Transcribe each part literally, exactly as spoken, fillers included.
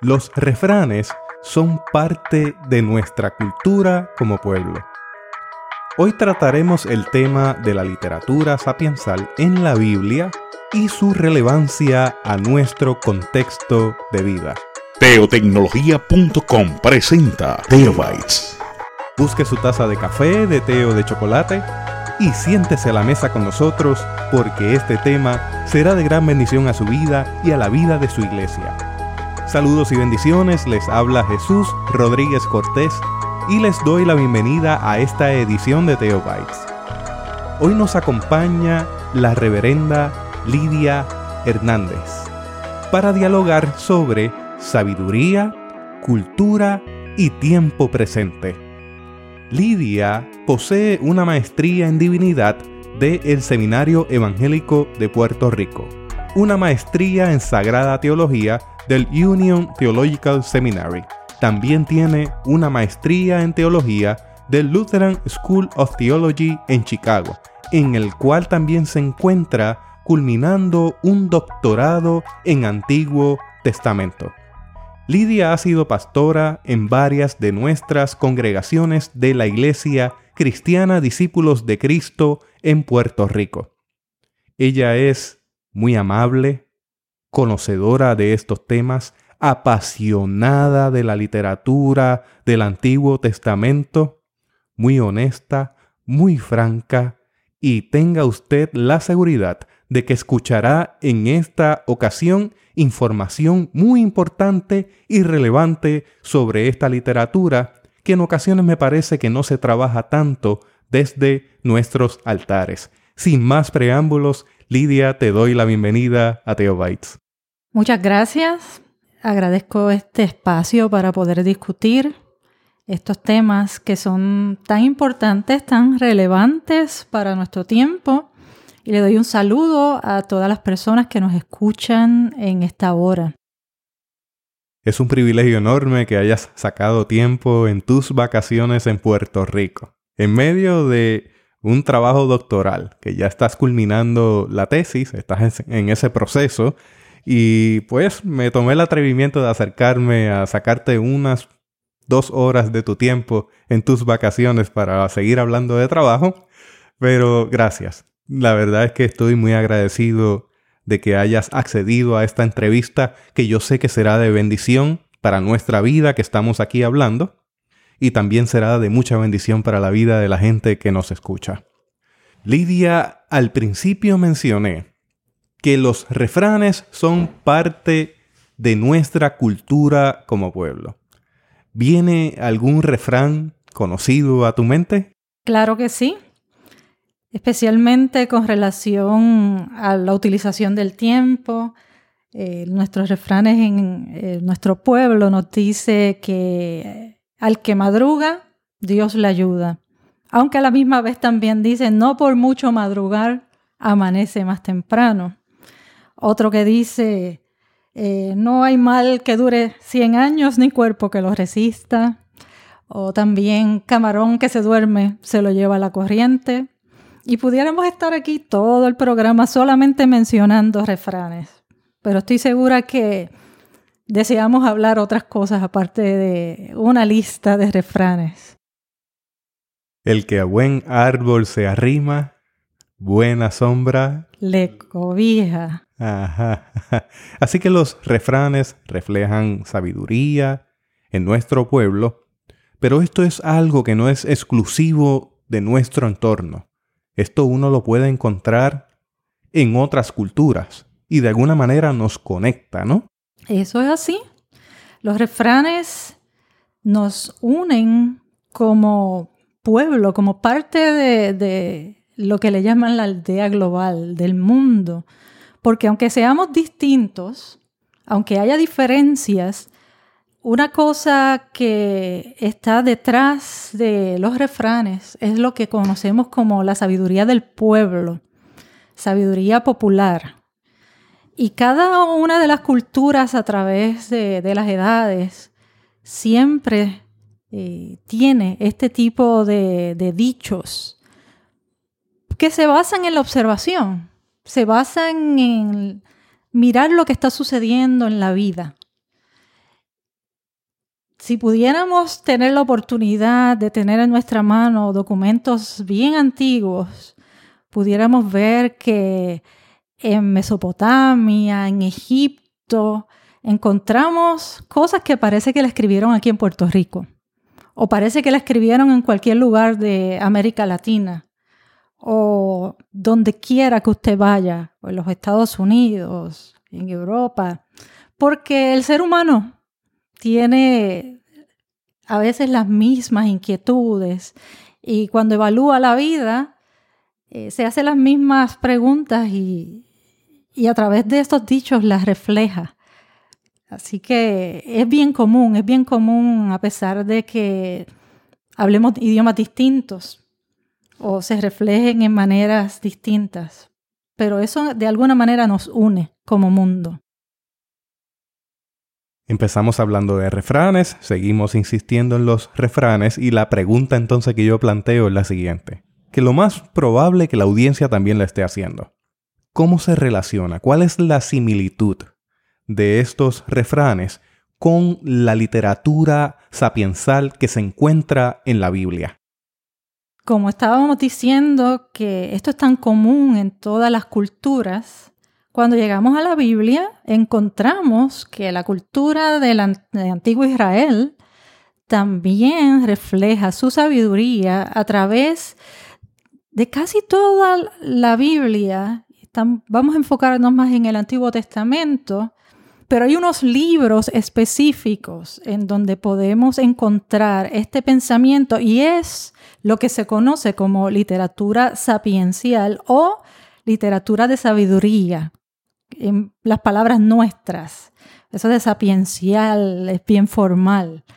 Los refranes son parte de nuestra cultura como pueblo. Hoy trataremos el tema de la literatura sapiensal en la Biblia y su relevancia a nuestro contexto de vida. Teotecnología punto com presenta Teobytes. Busque su taza de café, de té o de chocolate y siéntese a la mesa con nosotros porque este tema será de gran bendición a su vida y a la vida de su iglesia. Saludos y bendiciones, les habla Jesús Rodríguez Cortés y les doy la bienvenida a esta edición de Teobytes. Hoy nos acompaña la reverenda Lidia Hernández para dialogar sobre sabiduría, cultura y tiempo presente. Lidia posee una maestría en divinidad del Seminario Evangélico de Puerto Rico, una maestría en Sagrada Teología del Union Theological Seminary. También tiene una maestría en teología del Lutheran School of Theology en Chicago, en el cual también se encuentra culminando un doctorado en Antiguo Testamento. Lidia ha sido pastora en varias de nuestras congregaciones de la Iglesia Cristiana Discípulos de Cristo en Puerto Rico. Ella es muy amable, conocedora de estos temas, apasionada de la literatura del Antiguo Testamento, muy honesta, muy franca, y tenga usted la seguridad de que escuchará en esta ocasión información muy importante y relevante sobre esta literatura que en ocasiones me parece que no se trabaja tanto desde nuestros altares. Sin más preámbulos, Lidia, te doy la bienvenida a Teobytes. Muchas gracias. Agradezco este espacio para poder discutir estos temas que son tan importantes, tan relevantes para nuestro tiempo. Y le doy un saludo a todas las personas que nos escuchan en esta hora. Es un privilegio enorme que hayas sacado tiempo en tus vacaciones en Puerto Rico, en medio de un trabajo doctoral, que ya estás culminando la tesis, estás en ese proceso. Y pues me tomé el atrevimiento de acercarme a sacarte unas dos horas de tu tiempo en tus vacaciones para seguir hablando de trabajo. Pero gracias. La verdad es que estoy muy agradecido de que hayas accedido a esta entrevista que yo sé que será de bendición para nuestra vida que estamos aquí hablando y también será de mucha bendición para la vida de la gente que nos escucha. Lidia, al principio mencioné que los refranes son parte de nuestra cultura como pueblo. ¿Viene algún refrán conocido a tu mente? Claro que sí, especialmente con relación a la utilización del tiempo. Eh, nuestros refranes en eh, nuestro pueblo nos dice que al que madruga, Dios le ayuda. Aunque a la misma vez también dice, no por mucho madrugar, amanece más temprano. Otro que dice, eh, no hay mal que dure cien años, ni cuerpo que lo resista. O también, camarón que se duerme, se lo lleva la corriente. Y pudiéramos estar aquí todo el programa solamente mencionando refranes. Pero estoy segura que deseamos hablar otras cosas aparte de una lista de refranes. El que a buen árbol se arrima, buena sombra le cobija. Ajá. Así que los refranes reflejan sabiduría en nuestro pueblo, pero esto es algo que no es exclusivo de nuestro entorno. Esto uno lo puede encontrar en otras culturas y de alguna manera nos conecta, ¿no? Eso es así. Los refranes nos unen como pueblo, como parte de, de lo que le llaman la aldea global, del mundo. Porque aunque seamos distintos, aunque haya diferencias, una cosa que está detrás de los refranes es lo que conocemos como la sabiduría del pueblo, sabiduría popular. Y cada una de las culturas a través de, de las edades siempre eh, tiene este tipo de, de dichos que se basan en la observación, se basan en mirar lo que está sucediendo en la vida. Si pudiéramos tener la oportunidad de tener en nuestra mano documentos bien antiguos, pudiéramos ver que en Mesopotamia, en Egipto, encontramos cosas que parece que la escribieron aquí en Puerto Rico, o parece que la escribieron en cualquier lugar de América Latina, o donde quiera que usted vaya, o en los Estados Unidos, en Europa, porque el ser humano tiene a veces las mismas inquietudes y cuando evalúa la vida eh, se hace las mismas preguntas y, y a través de estos dichos las refleja. Así que es bien común, es bien común a pesar de que hablemos idiomas distintos o se reflejen en maneras distintas, pero eso de alguna manera nos une como mundo. Empezamos hablando de refranes, seguimos insistiendo en los refranes y la pregunta entonces que yo planteo es la siguiente, que lo más probable que la audiencia también la esté haciendo. ¿Cómo se relaciona? ¿Cuál es la similitud de estos refranes con la literatura sapiensal que se encuentra en la Biblia? Como estábamos diciendo que esto es tan común en todas las culturas, cuando llegamos a la Biblia, encontramos que la cultura del antiguo Israel también refleja su sabiduría a través de casi toda la Biblia. Vamos a enfocarnos más en el Antiguo Testamento, pero hay unos libros específicos en donde podemos encontrar este pensamiento y es lo que se conoce como literatura sapiencial o literatura de sabiduría. En las palabras nuestras, eso de sapiencial es bien formal.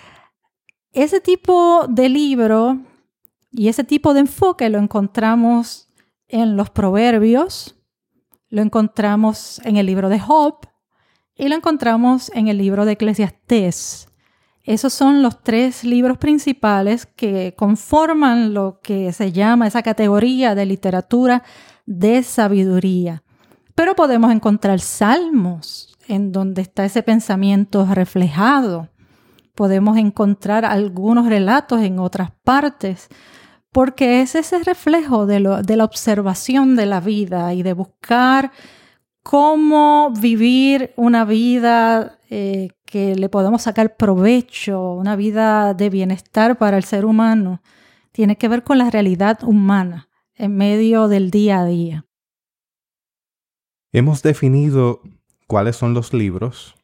Ese tipo de libro y ese tipo de enfoque lo encontramos en los Proverbios, lo encontramos en el libro de Job y lo encontramos en el libro de Eclesiastés. Esos son los tres libros principales que conforman lo que se llama esa categoría de literatura de sabiduría. Pero podemos encontrar salmos en donde está ese pensamiento reflejado. Podemos encontrar algunos relatos en otras partes, porque es ese reflejo de, lo, de la observación de la vida y de buscar cómo vivir una vida eh, que le podamos sacar provecho, una vida de bienestar para el ser humano. Tiene que ver con la realidad humana en medio del día a día. Hemos definido cuáles son los libros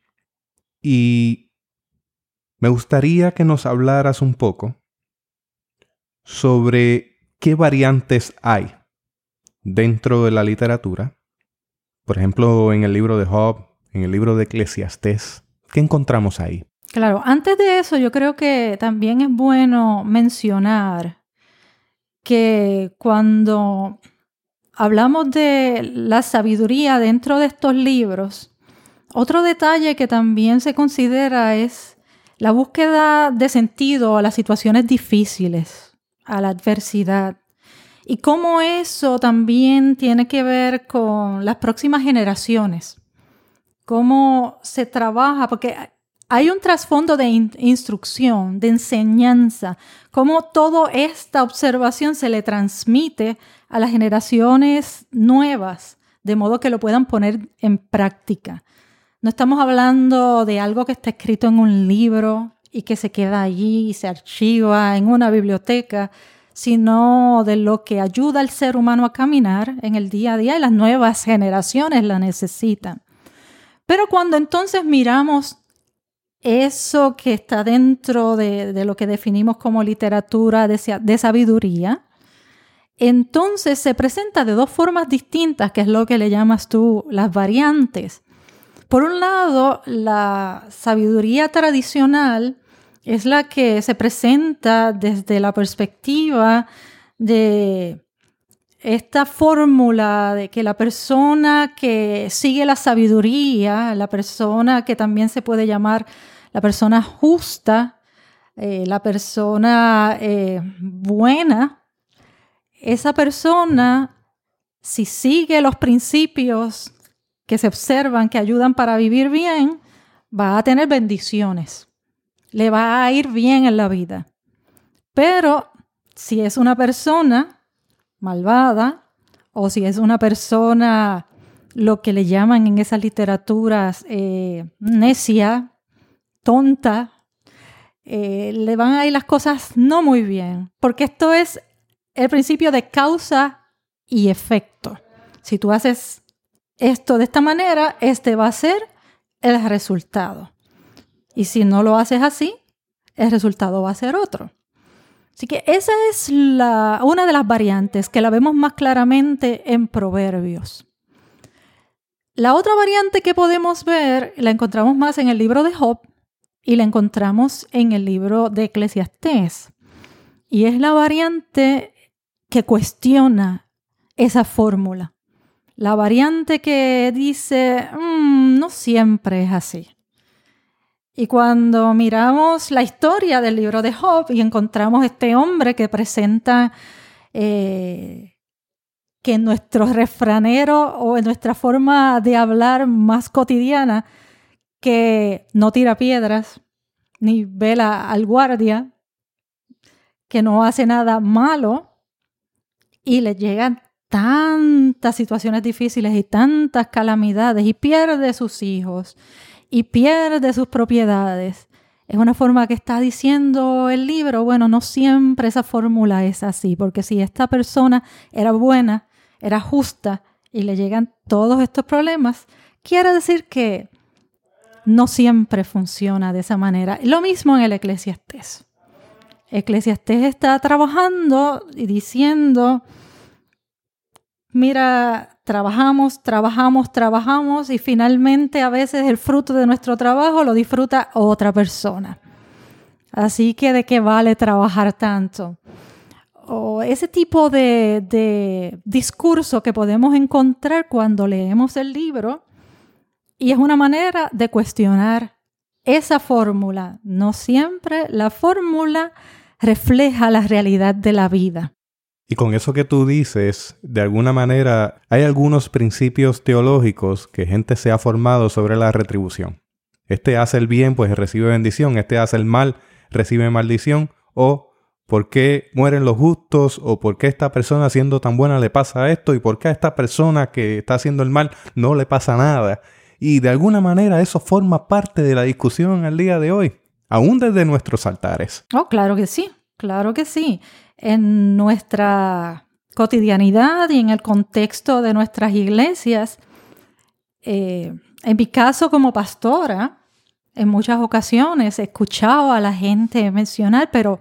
y me gustaría que nos hablaras un poco sobre qué variantes hay dentro de la literatura. Por ejemplo, en el libro de Job, en el libro de Eclesiastés, ¿qué encontramos ahí? Claro, antes de eso yo creo que también es bueno mencionar que cuando hablamos de la sabiduría dentro de estos libros, otro detalle que también se considera es la búsqueda de sentido a las situaciones difíciles, a la adversidad, y cómo eso también tiene que ver con las próximas generaciones, cómo se trabaja, porque hay un trasfondo de in- instrucción, de enseñanza, cómo toda esta observación se le transmite a las generaciones nuevas, de modo que lo puedan poner en práctica. No estamos hablando de algo que está escrito en un libro y que se queda allí y se archiva en una biblioteca, sino de lo que ayuda al ser humano a caminar en el día a día y las nuevas generaciones la necesitan. Pero cuando entonces miramos eso que está dentro de, de lo que definimos como literatura de, de sabiduría, entonces se presenta de dos formas distintas, que es lo que le llamas tú las variantes. Por un lado, la sabiduría tradicional es la que se presenta desde la perspectiva de esta fórmula de que la persona que sigue la sabiduría, la persona que también se puede llamar la persona justa, eh, la persona eh, buena, esa persona, si sigue los principios que se observan, que ayudan para vivir bien, va a tener bendiciones. le va a ir bien en la vida. Pero si es una persona malvada o si es una persona, lo que le llaman en esas literaturas eh, necia, tonta, eh, le van a ir las cosas no muy bien. Porque esto es el principio de causa y efecto. Si tú haces esto de esta manera, este va a ser el resultado. Y si no lo haces así, el resultado va a ser otro. Así que esa es la, una de las variantes que la vemos más claramente en Proverbios. La otra variante que podemos ver la encontramos más en el libro de Job y la encontramos en el libro de Eclesiastés. Y es la variante que cuestiona esa fórmula. La variante que dice, mmm, no siempre es así. Y cuando miramos la historia del libro de Job y encontramos este hombre que presenta eh, que en nuestro refranero o en nuestra forma de hablar más cotidiana, que no tira piedras ni vela al guardia, que no hace nada malo y le llegan tantas situaciones difíciles y tantas calamidades y pierde sus hijos y pierde sus propiedades. Es una forma que está diciendo el libro, bueno, no siempre esa fórmula es así, porque si esta persona era buena, era justa y le llegan todos estos problemas, quiere decir que no siempre funciona de esa manera. Lo mismo en el Eclesiastés. Eclesiastés está trabajando y diciendo, mira, trabajamos, trabajamos, trabajamos y finalmente a veces el fruto de nuestro trabajo lo disfruta otra persona. Así que ¿de qué vale trabajar tanto? O ese tipo de, de discurso que podemos encontrar cuando leemos el libro y es una manera de cuestionar esa fórmula. No siempre la fórmula refleja la realidad de la vida. Y con eso que tú dices, de alguna manera, hay algunos principios teológicos que gente se ha formado sobre la retribución. Este hace el bien, pues recibe bendición. Este hace el mal, recibe maldición. O ¿por qué mueren los justos? O ¿por qué esta persona siendo tan buena le pasa esto? ¿Y por qué a esta persona que está haciendo el mal no le pasa nada? Y de alguna manera eso forma parte de la discusión al día de hoy, aún desde nuestros altares. Oh, claro que sí, claro que sí. En nuestra cotidianidad y en el contexto de nuestras iglesias, eh, en mi caso como pastora, en muchas ocasiones he escuchado a la gente mencionar, pero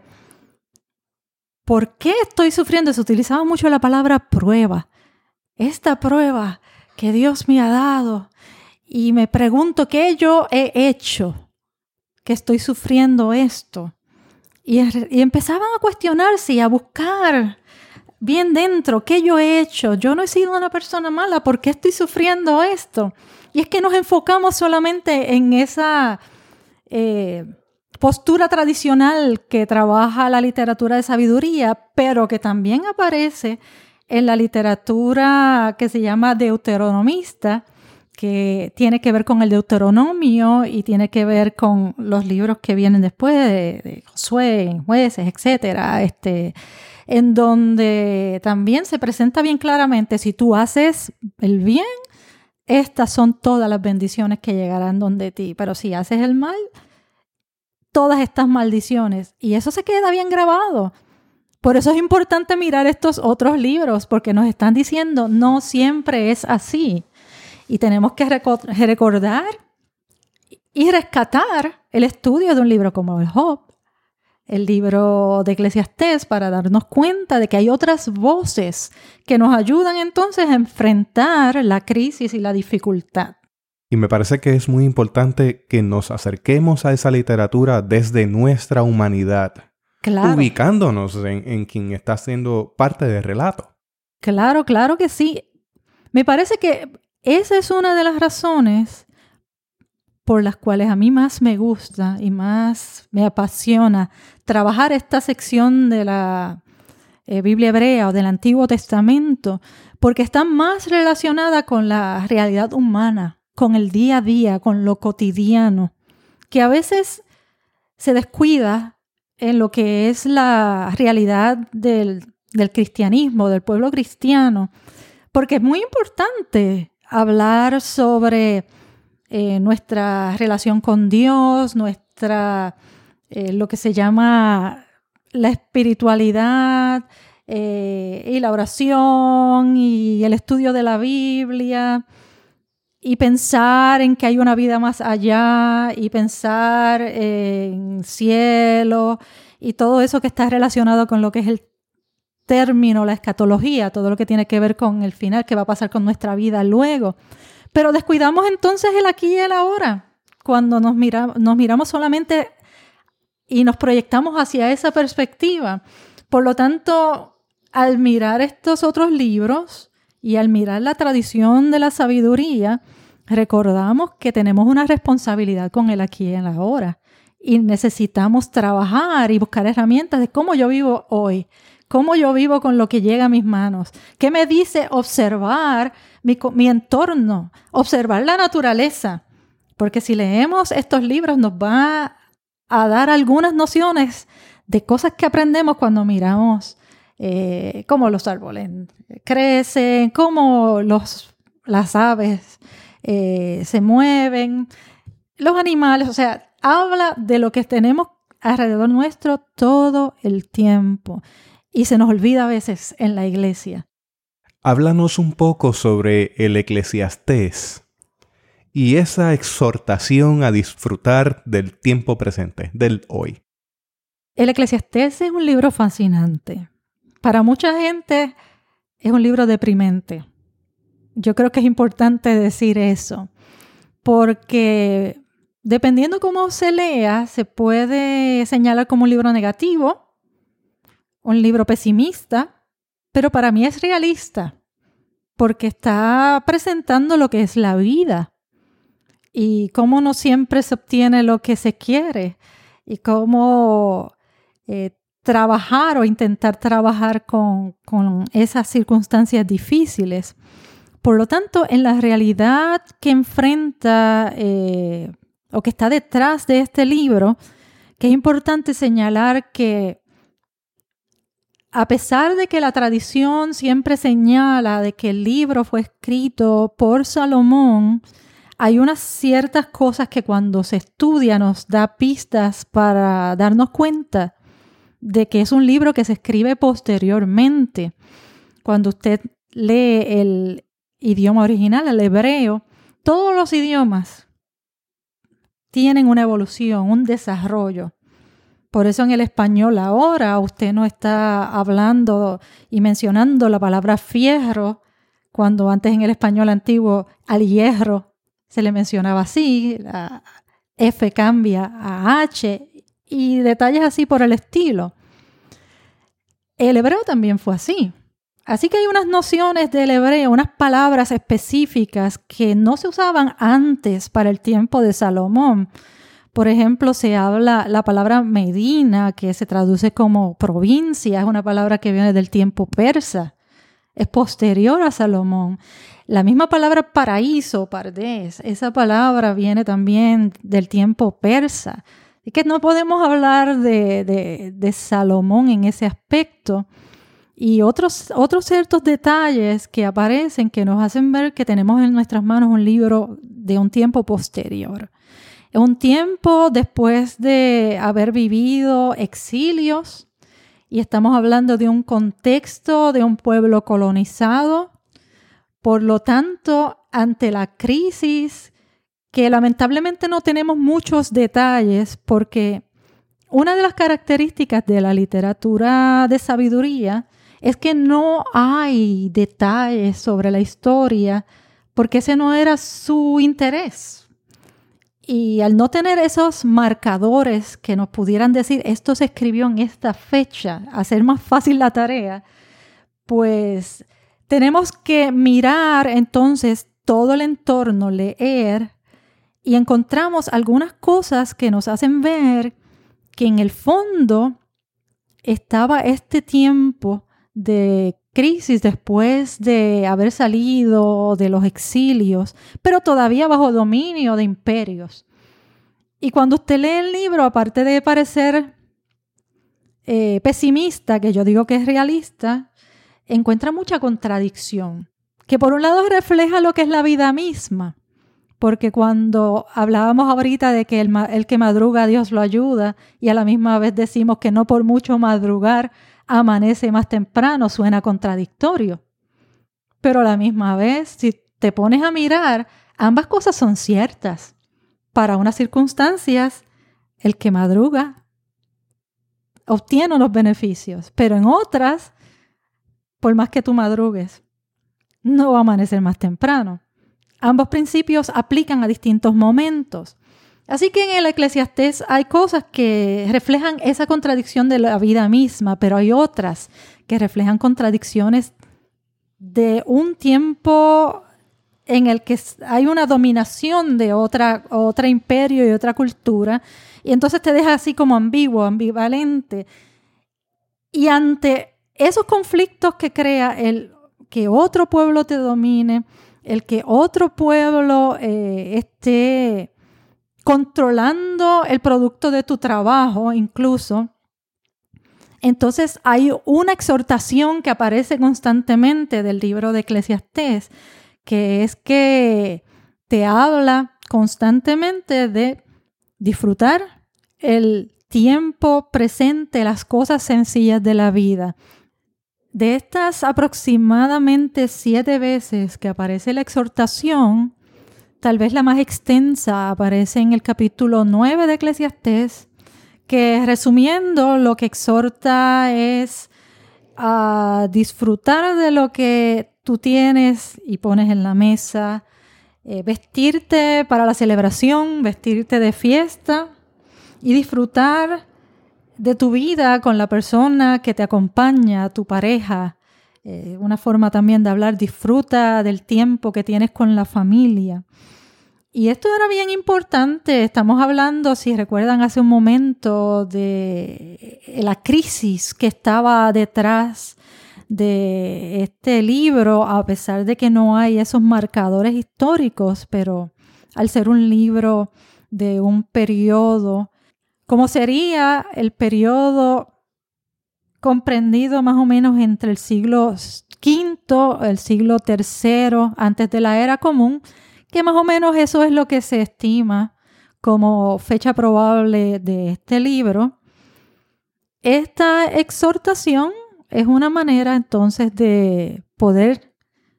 ¿por qué estoy sufriendo? Se utilizaba mucho la palabra prueba. Esta prueba que Dios me ha dado. Y me pregunto, ¿qué yo he hecho que estoy sufriendo esto? Y, y empezaban a cuestionarse y a buscar bien dentro, ¿qué yo he hecho? Yo no he sido una persona mala, ¿por qué estoy sufriendo esto? Y es que nos enfocamos solamente en esa eh, postura tradicional que trabaja la literatura de sabiduría, pero que también aparece en la literatura que se llama deuteronomista, que tiene que ver con el Deuteronomio y tiene que ver con los libros que vienen después de, de Josué, Jueces, etcétera, este, en donde también se presenta bien claramente, si tú haces el bien, estas son todas las bendiciones que llegarán donde ti, pero si haces el mal, todas estas maldiciones, y eso se queda bien grabado. Por eso es importante mirar estos otros libros, porque nos están diciendo, no siempre es así. Y tenemos que recordar y rescatar el estudio de un libro como el Job, el libro de Eclesiastés, para darnos cuenta de que hay otras voces que nos ayudan entonces a enfrentar la crisis y la dificultad. Y me parece que es muy importante que nos acerquemos a esa literatura desde nuestra humanidad, claro, ubicándonos en, en quien está siendo parte del relato. Claro, claro que sí. Me parece que esa es una de las razones por las cuales a mí más me gusta y más me apasiona trabajar esta sección de la eh, Biblia hebrea o del Antiguo Testamento, porque está más relacionada con la realidad humana, con el día a día, con lo cotidiano, que a veces se descuida en lo que es la realidad del, del cristianismo, del pueblo cristiano, porque es muy importante hablar sobre eh, nuestra relación con Dios, nuestra, eh, lo que se llama la espiritualidad eh, y la oración y el estudio de la Biblia, y pensar en que hay una vida más allá, y pensar en cielo, y todo eso que está relacionado con lo que es el término, la escatología, todo lo que tiene que ver con el final, que va a pasar con nuestra vida luego. Pero descuidamos entonces el aquí y el ahora, cuando nos, mira, nos miramos solamente y nos proyectamos hacia esa perspectiva. Por lo tanto, al mirar estos otros libros y al mirar la tradición de la sabiduría, recordamos que tenemos una responsabilidad con el aquí y el ahora, y necesitamos trabajar y buscar herramientas de cómo yo vivo hoy, cómo yo vivo con lo que llega a mis manos, qué me dice observar mi, mi entorno, observar la naturaleza, porque si leemos estos libros nos va a dar algunas nociones de cosas que aprendemos cuando miramos Eh, cómo los árboles crecen, cómo los, las aves eh, se mueven, los animales, o sea, habla de lo que tenemos alrededor nuestro todo el tiempo y se nos olvida a veces en la iglesia. Háblanos un poco sobre el Eclesiastés y esa exhortación a disfrutar del tiempo presente, del hoy. El Eclesiastés es un libro fascinante. Para mucha gente es un libro deprimente. Yo creo que es importante decir eso, porque dependiendo cómo se lea, se puede señalar como un libro negativo, un libro pesimista, pero para mí es realista, porque está presentando lo que es la vida y cómo no siempre se obtiene lo que se quiere y cómo eh, trabajar o intentar trabajar con, con esas circunstancias difíciles. Por lo tanto, en la realidad que enfrenta eh, o que está detrás de este libro, que es importante señalar que a pesar de que la tradición siempre señala de que el libro fue escrito por Salomón, hay unas ciertas cosas que cuando se estudia nos da pistas para darnos cuenta de que es un libro que se escribe posteriormente. Cuando usted lee el idioma original, el hebreo, todos los idiomas tienen una evolución, un desarrollo. Por eso en el español ahora usted no está hablando y mencionando la palabra fierro, cuando antes en el español antiguo al hierro se le mencionaba así, la F cambia a H, y detalles así por el estilo. El hebreo también fue así. Así que hay unas nociones del hebreo, unas palabras específicas que no se usaban antes para el tiempo de Salomón. Por ejemplo, se habla la palabra Medina, que se traduce como provincia, es una palabra que viene del tiempo persa. Es posterior a Salomón. La misma palabra paraíso, pardés, esa palabra viene también del tiempo persa. Es que no podemos hablar de, de, de Salomón en ese aspecto. Y otros, otros ciertos detalles que aparecen que nos hacen ver que tenemos en nuestras manos un libro de un tiempo posterior. Es un tiempo después de haber vivido exilios, y estamos hablando de un contexto de un pueblo colonizado. Por lo tanto, ante la crisis, que lamentablemente no tenemos muchos detalles, porque una de las características de la literatura de sabiduría es que no hay detalles sobre la historia, porque ese no era su interés. Y al no tener esos marcadores que nos pudieran decir esto se escribió en esta fecha, hacer más fácil la tarea, pues tenemos que mirar entonces todo el entorno, leer, y encontramos algunas cosas que nos hacen ver que en el fondo estaba este tiempo de crisis después de haber salido de los exilios, pero todavía bajo dominio de imperios. Y cuando usted lee el libro, aparte de parecer eh, pesimista, que yo digo que es realista, encuentra mucha contradicción, que por un lado refleja lo que es la vida misma, porque cuando hablábamos ahorita de que el, el que madruga Dios lo ayuda y a la misma vez decimos que no por mucho madrugar amanece más temprano, suena contradictorio. Pero a la misma vez, si te pones a mirar, ambas cosas son ciertas. Para unas circunstancias, el que madruga obtiene los beneficios, pero en otras, por más que tú madrugues, no va a amanecer más temprano. Ambos principios aplican a distintos momentos. Así que en el Eclesiastés hay cosas que reflejan esa contradicción de la vida misma, pero hay otras que reflejan contradicciones de un tiempo en el que hay una dominación de otra, otra imperio y otra cultura, y entonces te deja así como ambiguo, ambivalente. Y ante esos conflictos que crea el que otro pueblo te domine, el que otro pueblo eh, esté controlando el producto de tu trabajo incluso, entonces hay una exhortación que aparece constantemente del libro de Eclesiastés, que es que te habla constantemente de disfrutar el tiempo presente, las cosas sencillas de la vida. De estas aproximadamente siete veces que aparece la exhortación, tal vez la más extensa aparece en el capítulo nueve de Eclesiastés, que resumiendo lo que exhorta es a disfrutar de lo que tú tienes y pones en la mesa, eh, vestirte para la celebración, vestirte de fiesta y disfrutar de tu vida con la persona que te acompaña, tu pareja. Eh, una forma también de hablar, disfruta del tiempo que tienes con la familia. Y esto era bien importante. Estamos hablando, si recuerdan hace un momento, de la crisis que estaba detrás de este libro, a pesar de que no hay esos marcadores históricos, pero al ser un libro de un periodo, como sería el periodo comprendido más o menos entre el siglo quinto, el siglo tercero, antes de la era común, que más o menos eso es lo que se estima como fecha probable de este libro. Esta exhortación es una manera entonces de poder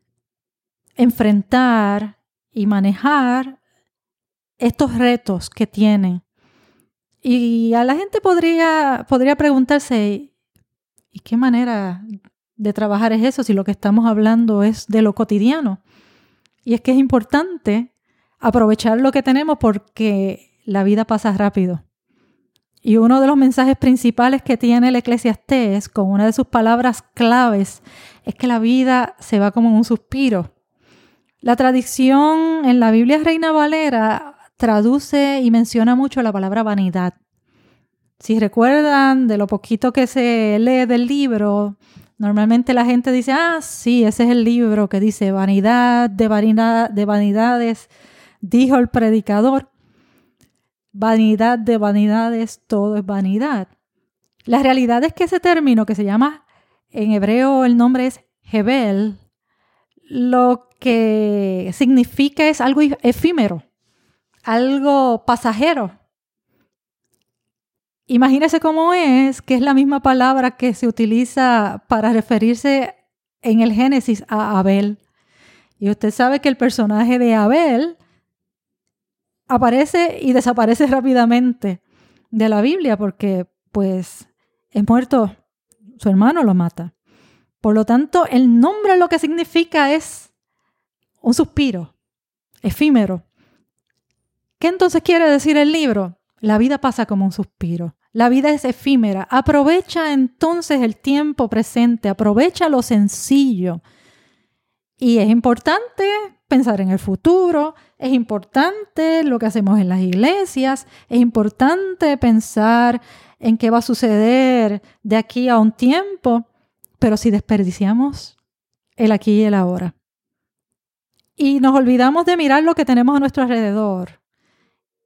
enfrentar y manejar estos retos que tienen. Y a la gente podría, podría preguntarse, ¿y qué manera de trabajar es eso si lo que estamos hablando es de lo cotidiano? Y es que es importante aprovechar lo que tenemos porque la vida pasa rápido. Y uno de los mensajes principales que tiene el Eclesiastés, con una de sus palabras claves, es que la vida se va como en un suspiro. La tradición en la Biblia Reina Valera traduce y menciona mucho la palabra vanidad. Si recuerdan de lo poquito que se lee del libro, normalmente la gente dice, ah, sí, ese es el libro que dice vanidad de, vanidad, de vanidades, dijo el predicador. Vanidad de vanidades, todo es vanidad. La realidad es que ese término que se llama, en hebreo el nombre es Hebel, lo que significa es algo efímero, algo pasajero. Imagínese cómo es, que es la misma palabra que se utiliza para referirse en el Génesis a Abel. Y usted sabe que el personaje de Abel aparece y desaparece rápidamente de la Biblia porque, pues, es muerto, su hermano lo mata. Por lo tanto, el nombre lo que significa es un suspiro, efímero. ¿Qué entonces quiere decir el libro? La vida pasa como un suspiro. La vida es efímera. Aprovecha entonces el tiempo presente, aprovecha lo sencillo. Y es importante pensar en el futuro, es importante lo que hacemos en las iglesias, es importante pensar en qué va a suceder de aquí a un tiempo, pero si desperdiciamos el aquí y el ahora y nos olvidamos de mirar lo que tenemos a nuestro alrededor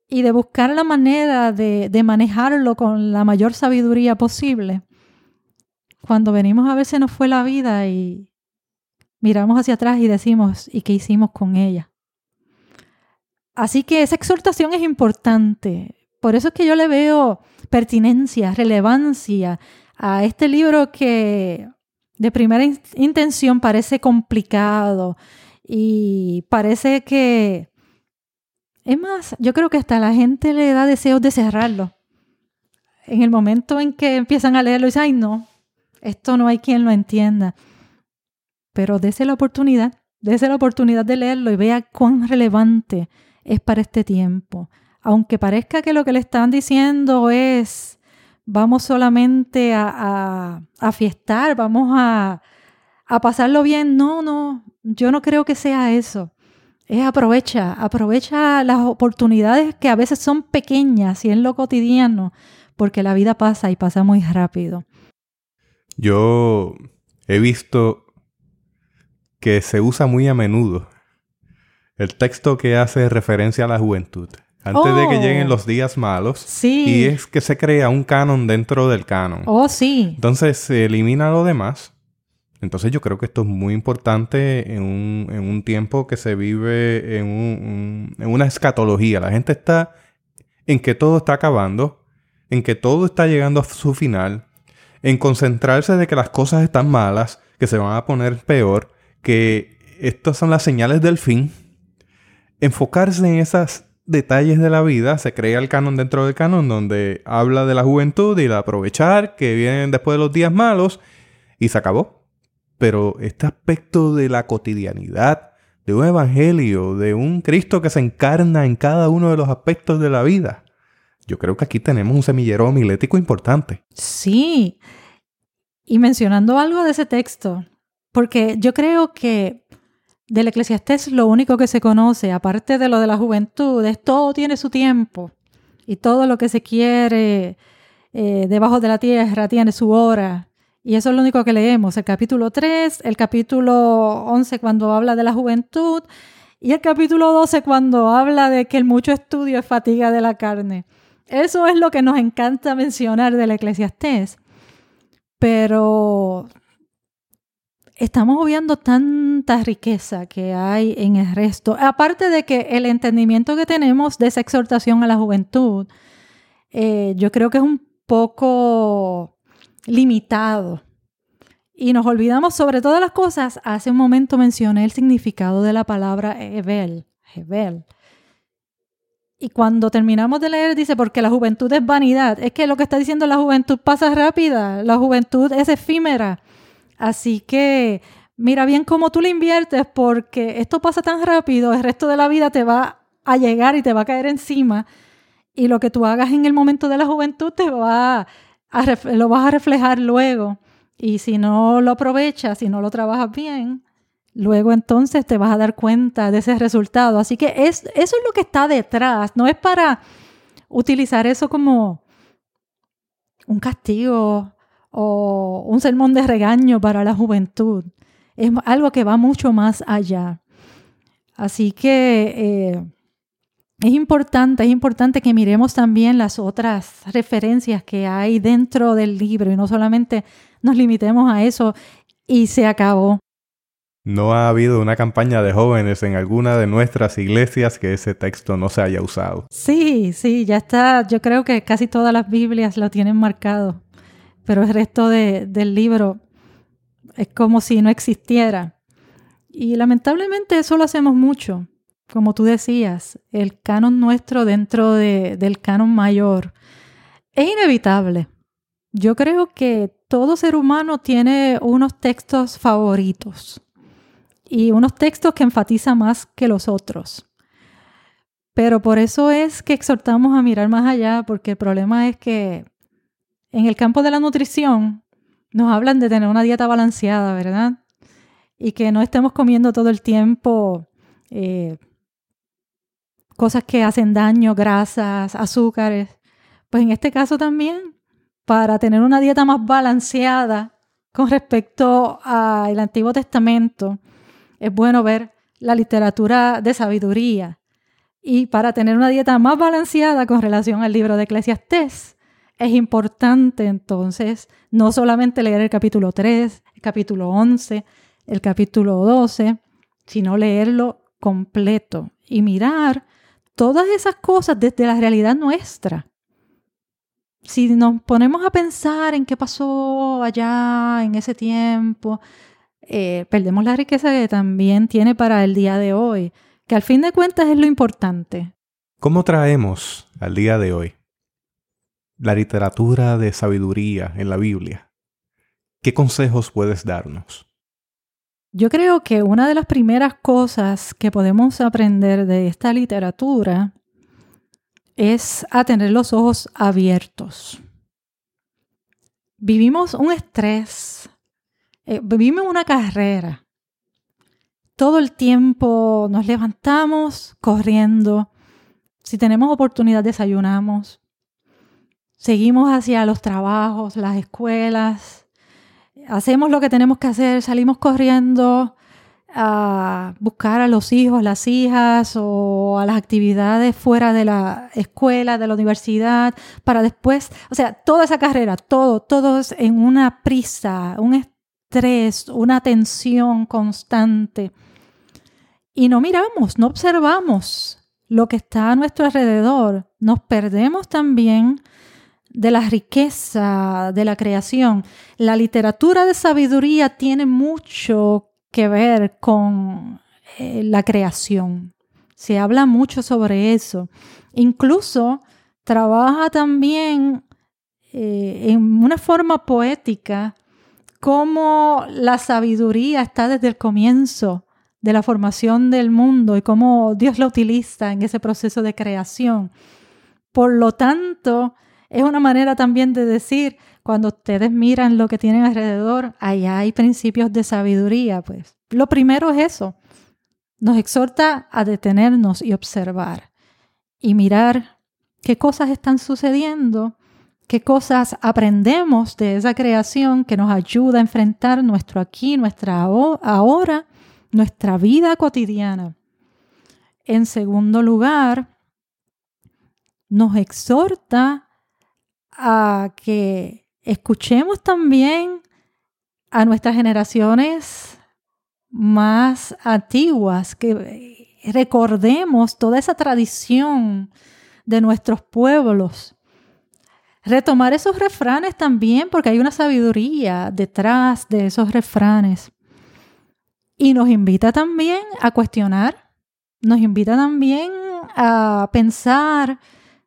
y de buscar la manera de, de manejarlo con la mayor sabiduría posible. Cuando venimos a ver se nos fue la vida y miramos hacia atrás y decimos, ¿y qué hicimos con ella? Así que esa exhortación es importante. Por eso es que yo le veo pertinencia, relevancia a este libro que de primera in- intención parece complicado y parece que... Es más, yo creo que hasta la gente le da deseos de cerrarlo. En el momento en que empiezan a leerlo, dicen, ay no, esto no hay quien lo entienda. Pero dése la oportunidad, dése la oportunidad de leerlo y vea cuán relevante es para este tiempo. Aunque parezca que lo que le están diciendo es, vamos solamente a, a, a fiestar, vamos a, a pasarlo bien. No, no, yo no creo que sea eso. Es aprovecha, aprovecha las oportunidades que a veces son pequeñas y en lo cotidiano, porque la vida pasa y pasa muy rápido. Yo he visto que se usa muy a menudo el texto que hace referencia a la juventud. Antes oh, de que lleguen los días malos. Sí. Y es que se crea un canon dentro del canon. Oh, sí. Entonces se elimina lo demás. Entonces yo creo que esto es muy importante en un, en un tiempo que se vive en, un, un, en una escatología. La gente está en que todo está acabando, en que todo está llegando a su final, en concentrarse de que las cosas están malas, que se van a poner peor, que estas son las señales del fin. Enfocarse en esos detalles de la vida. Se crea el canon dentro del canon donde habla de la juventud y de aprovechar que vienen después de los días malos y se acabó. Pero este aspecto de la cotidianidad, de un evangelio, de un Cristo que se encarna en cada uno de los aspectos de la vida, yo creo que aquí tenemos un semillero homilético importante. Sí. Y mencionando algo de ese texto, porque yo creo que del Eclesiastés lo único que se conoce, aparte de lo de la juventud, es todo tiene su tiempo y todo lo que se quiere eh, debajo de la tierra tiene su hora. Y eso es lo único que leemos, el capítulo tres, el capítulo once cuando habla de la juventud y el capítulo doce cuando habla de que el mucho estudio es fatiga de la carne. Eso es lo que nos encanta mencionar del Eclesiastés. Pero estamos obviando tanta riqueza que hay en el resto. Aparte de que el entendimiento que tenemos de esa exhortación a la juventud, eh, yo creo que es un poco limitado. Y nos olvidamos sobre todas las cosas. Hace un momento mencioné el significado de la palabra Hebel. Hebel. Y cuando terminamos de leer dice, porque la juventud es vanidad. Es que lo que está diciendo la juventud pasa rápida. La juventud es efímera. Así que mira bien cómo tú le inviertes, porque esto pasa tan rápido, el resto de la vida te va a llegar y te va a caer encima. Y lo que tú hagas en el momento de la juventud te va a ref- lo vas a reflejar luego. Y si no lo aprovechas, si no lo trabajas bien, luego entonces te vas a dar cuenta de ese resultado. Así que es, eso es lo que está detrás. No es para utilizar eso como un castigo o un sermón de regaño para la juventud. Es algo que va mucho más allá. Así que eh, es importante, es importante que miremos también las otras referencias que hay dentro del libro y no solamente nos limitemos a eso y se acabó. No ha habido una campaña de jóvenes en alguna de nuestras iglesias que ese texto no se haya usado. Sí, sí, ya está. Yo creo que casi todas las Biblias lo tienen marcado, pero el resto de, del libro es como si no existiera. Y lamentablemente eso lo hacemos mucho. Como tú decías, el canon nuestro dentro de, del canon mayor es inevitable. Yo creo que todo ser humano tiene unos textos favoritos y unos textos que enfatizan más que los otros. Pero por eso es que exhortamos a mirar más allá, porque el problema es que en el campo de la nutrición nos hablan de tener una dieta balanceada, ¿verdad? Y que no estemos comiendo todo el tiempo eh, cosas que hacen daño, grasas, azúcares. Pues en este caso también, para tener una dieta más balanceada con respecto al Antiguo Testamento, es bueno ver la literatura de sabiduría Y para tener una dieta más balanceada con relación al libro de Eclesiastés, es importante entonces no solamente leer el capítulo tres, el capítulo once, el capítulo doce, sino leerlo completo y mirar todas esas cosas desde la realidad nuestra. Si nos ponemos a pensar en qué pasó allá en ese tiempo, eh, perdemos la riqueza que también tiene para el día de hoy, que al fin de cuentas es lo importante. ¿Cómo traemos al día de hoy la literatura de sabiduría en la Biblia? ¿Qué consejos puedes darnos? Yo creo que una de las primeras cosas que podemos aprender de esta literatura es a tener los ojos abiertos. Vivimos un estrés, eh, vivimos una carrera. Todo el tiempo nos levantamos corriendo. Si tenemos oportunidad, desayunamos. Seguimos hacia los trabajos, las escuelas. Hacemos lo que tenemos que hacer. Salimos corriendo a buscar a los hijos, las hijas o a las actividades fuera de la escuela, de la universidad, para después, o sea, toda esa carrera, todo, todo es en una prisa, un estrés, una tensión constante. Y no miramos, no observamos lo que está a nuestro alrededor. Nos perdemos también de la riqueza de la creación. La literatura de sabiduría tiene mucho que ver con eh, la creación. Se habla mucho sobre eso. Incluso trabaja también eh, en una forma poética cómo la sabiduría está desde el comienzo de la formación del mundo y cómo Dios la utiliza en ese proceso de creación. Por lo tanto, es una manera también de decir, cuando ustedes miran lo que tienen alrededor, allá hay principios de sabiduría. Pues lo primero es eso. Nos exhorta a detenernos y observar y mirar qué cosas están sucediendo, qué cosas aprendemos de esa creación que nos ayuda a enfrentar nuestro aquí, nuestra ahora, nuestra vida cotidiana. En segundo lugar, nos exhorta a que escuchemos también a nuestras generaciones más antiguas, que recordemos toda esa tradición de nuestros pueblos. Retomar esos refranes también, porque hay una sabiduría detrás de esos refranes. Y nos invita también a cuestionar, nos invita también a pensar,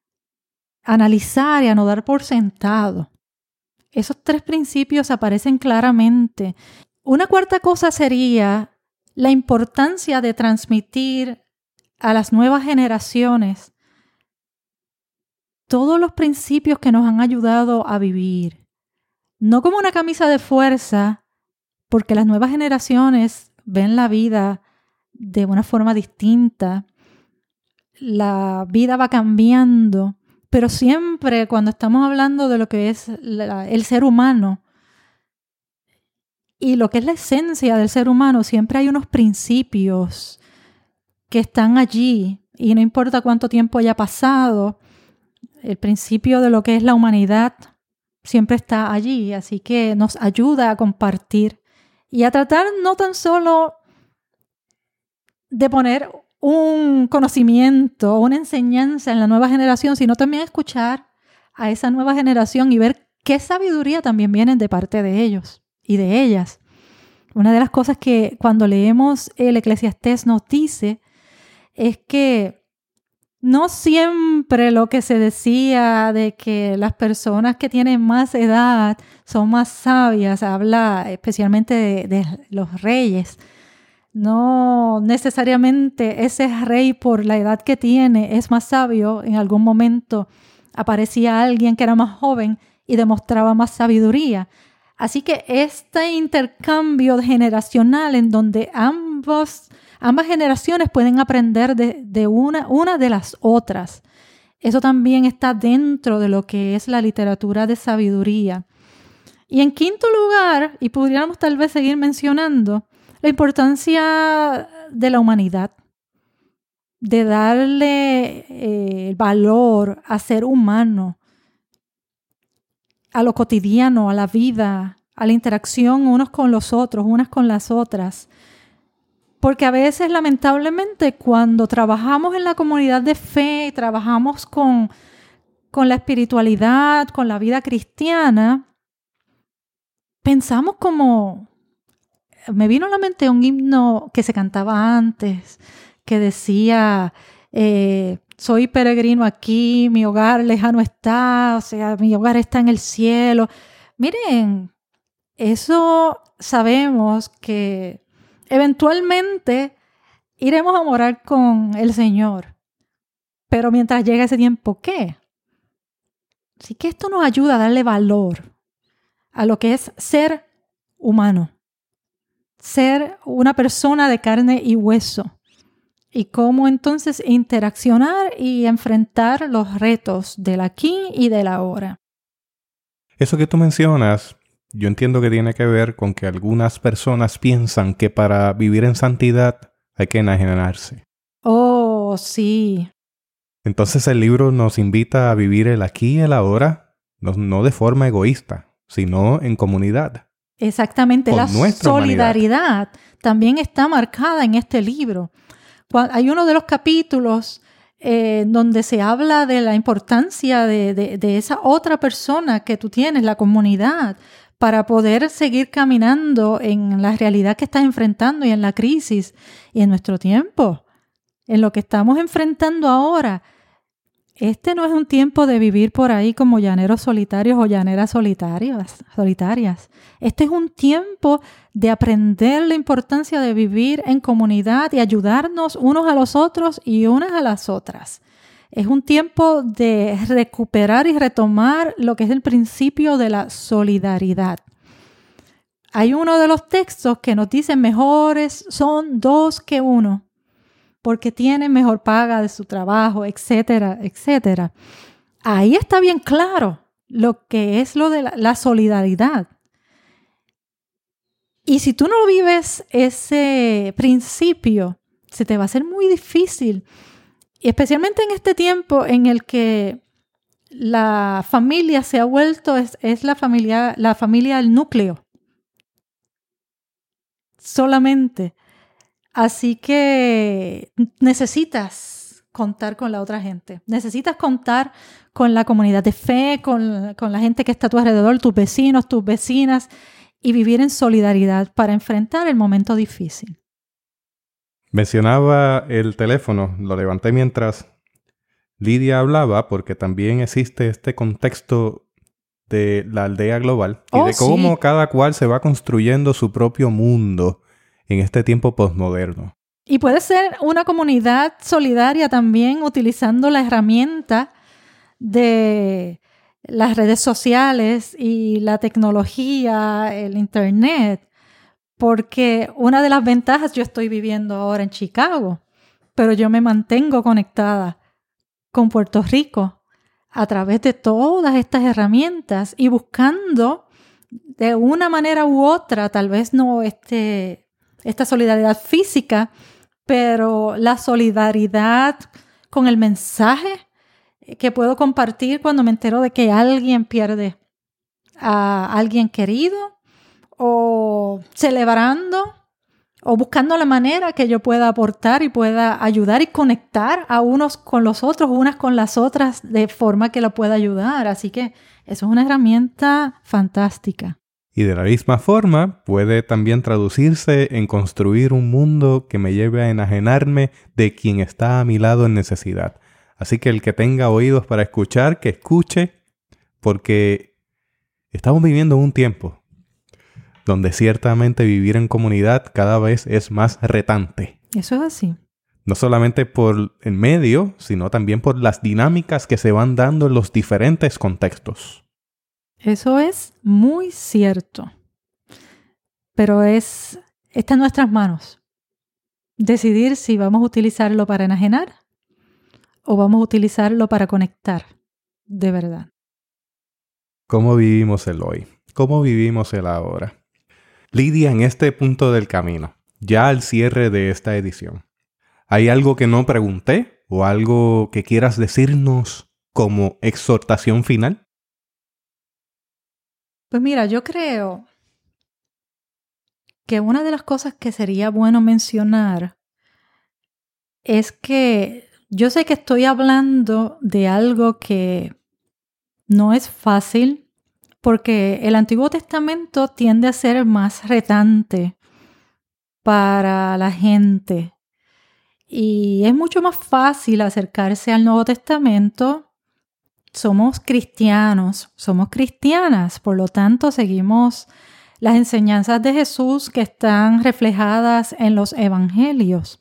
a analizar y a no dar por sentado. Esos tres principios aparecen claramente. Una cuarta cosa sería la importancia de transmitir a las nuevas generaciones todos los principios que nos han ayudado a vivir. No como una camisa de fuerza, porque las nuevas generaciones ven la vida de una forma distinta. La vida va cambiando, pero siempre cuando estamos hablando de lo que es la, el ser humano y lo que es la esencia del ser humano, siempre hay unos principios que están allí y no importa cuánto tiempo haya pasado, el principio de lo que es la humanidad siempre está allí, así que nos ayuda a compartir y a tratar no tan solo de poner un conocimiento, una enseñanza en la nueva generación, sino también escuchar a esa nueva generación y ver qué sabiduría también viene de parte de ellos y de ellas. Una de las cosas que cuando leemos el Eclesiastés nos dice es que no siempre lo que se decía de que las personas que tienen más edad son más sabias, habla especialmente de, de los reyes. No necesariamente ese rey por la edad que tiene es más sabio. En algún momento aparecía alguien que era más joven y demostraba más sabiduría. Así que este intercambio generacional en donde ambos, ambas generaciones pueden aprender de, de una, una de las otras, eso también está dentro de lo que es la literatura de sabiduría. Y en quinto lugar, y pudiéramos tal vez seguir mencionando, la importancia de la humanidad. de darle eh, valor a ser humano, a lo cotidiano, a la vida, a la interacción unos con los otros, unas con las otras. Porque a veces, lamentablemente, cuando trabajamos en la comunidad de fe, trabajamos con, con la espiritualidad, con la vida cristiana, pensamos como... Me vino a la mente un himno que se cantaba antes, que decía, eh, soy peregrino aquí, mi hogar lejano está, o sea, mi hogar está en el cielo. Miren, eso sabemos que eventualmente iremos a morar con el Señor. Pero mientras llega ese tiempo, ¿qué? Así que esto nos ayuda a darle valor a lo que es ser humano. Ser una persona de carne y hueso. Y cómo entonces interaccionar y enfrentar los retos del aquí y del ahora. Eso que tú mencionas, yo entiendo que tiene que ver con que algunas personas piensan que para vivir en santidad hay que enajenarse. Oh, sí. Entonces el libro nos invita a vivir el aquí y el ahora, no, no de forma egoísta, sino en comunidad. Exactamente. La solidaridad humanidad también está marcada en este libro. Hay uno de los capítulos eh, donde se habla de la importancia de, de, de esa otra persona que tú tienes, la comunidad, para poder seguir caminando en la realidad que estás enfrentando y en la crisis y en nuestro tiempo, en lo que estamos enfrentando ahora. Este no es un tiempo de vivir por ahí como llaneros solitarios o llaneras solitarias, solitarias. Este es un tiempo de aprender la importancia de vivir en comunidad y ayudarnos unos a los otros y unas a las otras. Es un tiempo de recuperar y retomar lo que es el principio de la solidaridad. Hay uno de los textos que nos dice mejores son dos que uno, porque tienen mejor paga de su trabajo, etcétera, etcétera. Ahí está bien claro lo que es lo de la, la solidaridad. Y si tú no vives ese principio, se te va a hacer muy difícil, y especialmente en este tiempo en el que la familia se ha vuelto, es, es la familia, la familia el núcleo. Solamente. Así que necesitas contar con la otra gente. Necesitas contar con la comunidad de fe, con, con la gente que está a tu alrededor, tus vecinos, tus vecinas, y vivir en solidaridad para enfrentar el momento difícil. Mencionaba el teléfono, lo levanté mientras Lidia hablaba, porque también existe este contexto de la aldea global y oh, de cómo sí. cada cual se va construyendo su propio mundo en este tiempo posmoderno. Y puede ser una comunidad solidaria también utilizando la herramienta de las redes sociales y la tecnología, el internet, porque una de las ventajas, yo estoy viviendo ahora en Chicago, pero yo me mantengo conectada con Puerto Rico a través de todas estas herramientas y buscando de una manera u otra, tal vez no este... esta solidaridad física, pero la solidaridad con el mensaje que puedo compartir cuando me entero de que alguien pierde a alguien querido, o celebrando, o buscando la manera que yo pueda aportar y pueda ayudar y conectar a unos con los otros, unas con las otras, de forma que lo pueda ayudar. Así que eso es una herramienta fantástica. Y de la misma forma, puede también traducirse en construir un mundo que me lleve a enajenarme de quien está a mi lado en necesidad. Así que el que tenga oídos para escuchar, que escuche, porque estamos viviendo un tiempo donde ciertamente vivir en comunidad cada vez es más retante. Eso es así. No solamente por el medio, sino también por las dinámicas que se van dando en los diferentes contextos. Eso es muy cierto, pero es, está en nuestras manos decidir si vamos a utilizarlo para enajenar o vamos a utilizarlo para conectar de verdad. ¿Cómo vivimos el hoy? ¿Cómo vivimos el ahora? Lidia, en este punto del camino, ya al cierre de esta edición, ¿Hay algo que no pregunté o algo que quieras decirnos como exhortación final? Pues mira, yo creo que una de las cosas que sería bueno mencionar es que yo sé que estoy hablando de algo que no es fácil, porque el Antiguo Testamento tiende a ser más retante para la gente. Y es mucho más fácil acercarse al Nuevo Testamento. Somos cristianos, somos cristianas, por lo tanto seguimos las enseñanzas de Jesús que están reflejadas en los evangelios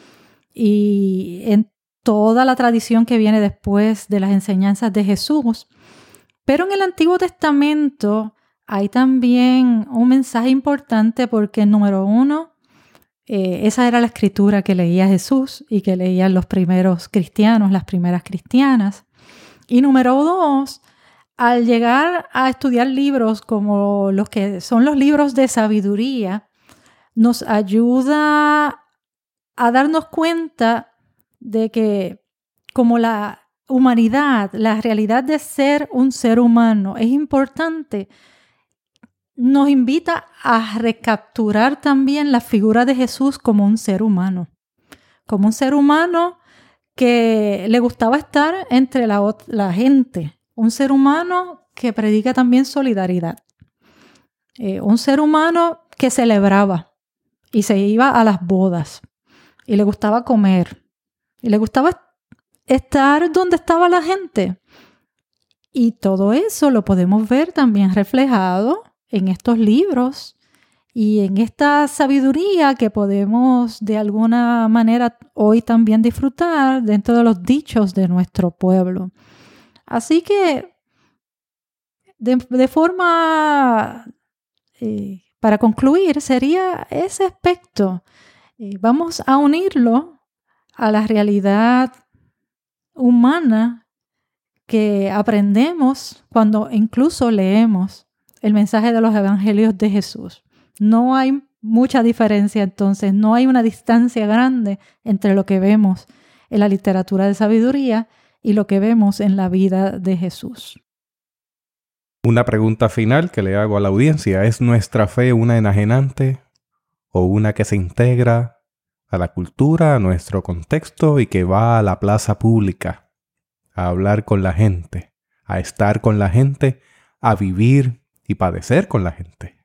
y en toda la tradición que viene después de las enseñanzas de Jesús. Pero en el Antiguo Testamento hay también un mensaje importante porque, número uno, eh, esa era la escritura que leía Jesús y que leían los primeros cristianos, las primeras cristianas. Y número dos, al llegar a estudiar libros como los que son los libros de sabiduría, nos ayuda a darnos cuenta de que como la humanidad, la realidad de ser un ser humano es importante, nos invita a recapturar también la figura de Jesús como un ser humano, como un ser humano que le gustaba estar entre la, la gente, un ser humano que predica también solidaridad, eh, un ser humano que celebraba y se iba a las bodas y le gustaba comer y le gustaba estar donde estaba la gente. Y todo eso lo podemos ver también reflejado en estos libros y en esta sabiduría que podemos de alguna manera hoy también disfrutar dentro de los dichos de nuestro pueblo. Así que de, de forma, eh, para concluir, sería ese aspecto. Eh, vamos a unirlo a la realidad humana que aprendemos cuando incluso leemos el mensaje de los evangelios de Jesús. No hay mucha diferencia entonces, no hay una distancia grande entre lo que vemos en la literatura de sabiduría y lo que vemos en la vida de Jesús. Una pregunta final que le hago a la audiencia: ¿es nuestra fe una enajenante o una que se integra a la cultura, a nuestro contexto y que va a la plaza pública a hablar con la gente, a estar con la gente, a vivir y padecer con la gente?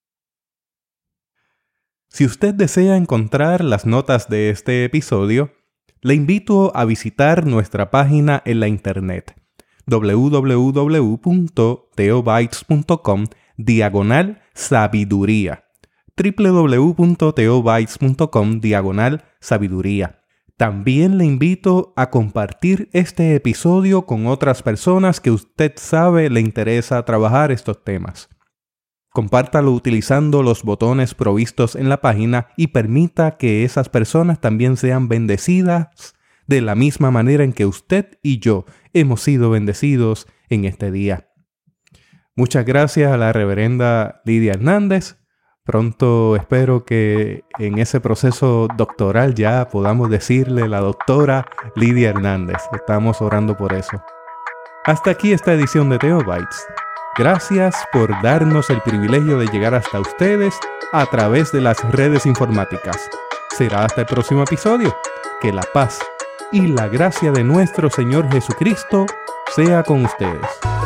Si usted desea encontrar las notas de este episodio, le invito a visitar nuestra página en la internet doble u doble u doble u punto teobytes punto com diagonal sabiduría doble u doble u doble u punto teobytes punto com diagonal sabiduría. También le invito a compartir este episodio con otras personas que usted sabe le interesa trabajar estos temas. Compártalo utilizando los botones provistos en la página y permita que esas personas también sean bendecidas de la misma manera en que usted y yo hemos sido bendecidos en este día. Muchas gracias a la reverenda Lidia Hernández. Pronto espero que en ese proceso doctoral ya podamos decirle la doctora Lidia Hernández. Estamos orando por eso. Hasta aquí esta edición de Teobytes. Gracias por darnos el privilegio de llegar hasta ustedes a través de las redes informáticas. Será hasta el próximo episodio. Que la paz y la gracia de nuestro Señor Jesucristo sea con ustedes.